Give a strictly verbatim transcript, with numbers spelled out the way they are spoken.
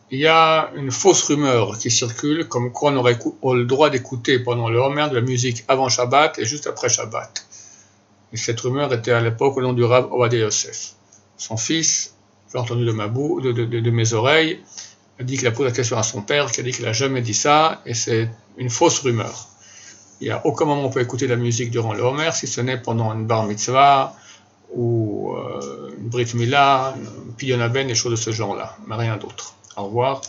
il y a une fausse rumeur qui circule, comme quoi on aurait le droit d'écouter pendant le Homer de la musique avant Shabbat et juste après Shabbat. Et cette rumeur était à l'époque au nom du Rav Ovadia Yosef. Son fils, j'ai entendu de, ma bou- de, de, de, de mes oreilles, a dit qu'il a posé la question à son père, qui a dit qu'il n'a jamais dit ça, et c'est une fausse rumeur. Il n'y a aucun moment où on peut écouter de la musique durant le Homer, si ce n'est pendant une bar mitzvah, ou euh, une brit milah, une pidyon haben, des choses de ce genre-là, mais rien d'autre. Au revoir.